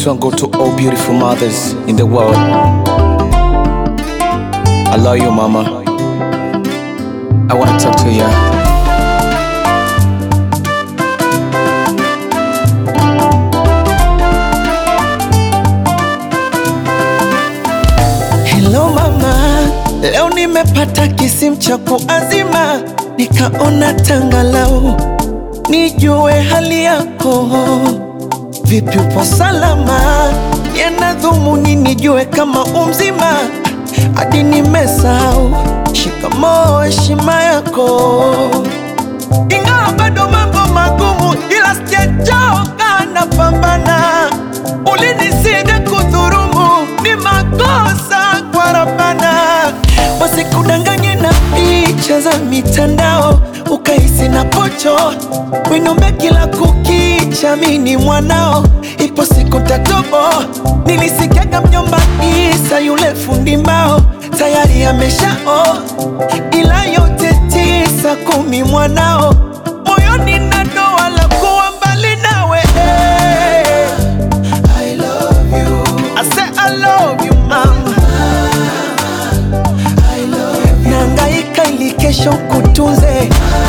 This one go to all beautiful mothers in the world. I love you, mama. I wanna talk to ya. Hello mama, leo nimepata kisimu cha kuazima, nikaona tangalau nijue hali yako. Vipi, upo salama? Yana dhumuni nijue kama umzima, hadi nimesahau shikamoo heshima yako. Ingawa bado mambo magumu, ila sijachoka napambana. Ulinisida kudhurumu, ni makosa kwa Rabbana. Wasikudanganye na picha za mitandao, ukahisi na pocho winombe kila kukicha. Mini mwanao, ipo siku tatobo. Nilisikiaga mjomba Isa yule fundi mbao tayari ameshao, ila yote 9 10 mwanao moyoni na doa la kuwa mbali nawe. I love you, I say I love you mama. I love you, nangaika ili kesho kutunze.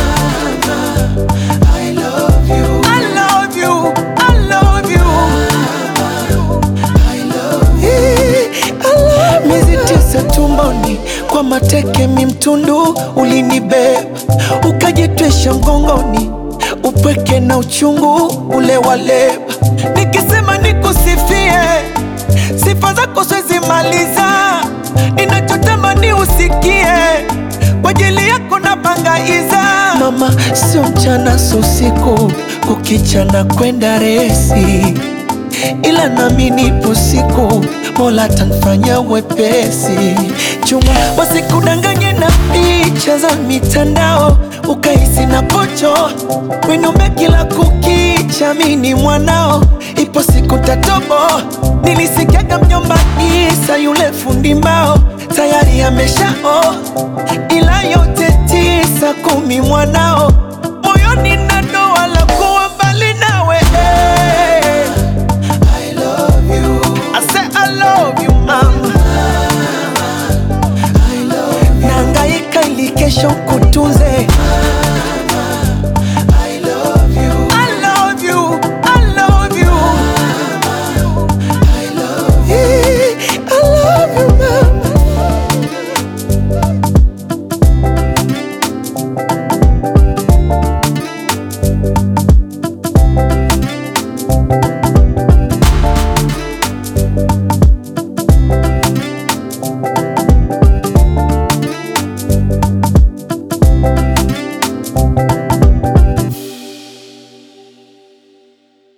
I love you, I love you, I love you, I love you. Miezi 9 tumboni kwa mateke mimtundu, ulinibeba ukajitwesha mgongoni, upweke na uchungu ule waleba. Nikisema nikusifie, sifa zako siwezi maliza. Ninachotamani usikie, kwa ajili yako napangaiza. Mama, sio mchana sio usiku, kukicha na kwenda resi, ila nami nipo siku, Mola atanifanya wepesi. Chunga wasikudanganye na picha za mitandao, ukahisi na pocho winombe kila kukicha. Mini mwanao, ipo siku tatobo. Nilisikiaga mjomba Isa yule fundi mbao tayari ameshao, ila yote 9 10 mwanao moyoni na doa la kuwa mbali nawe. I love you, I say I love you mama. I love you, nangaika ili kesho kutunze.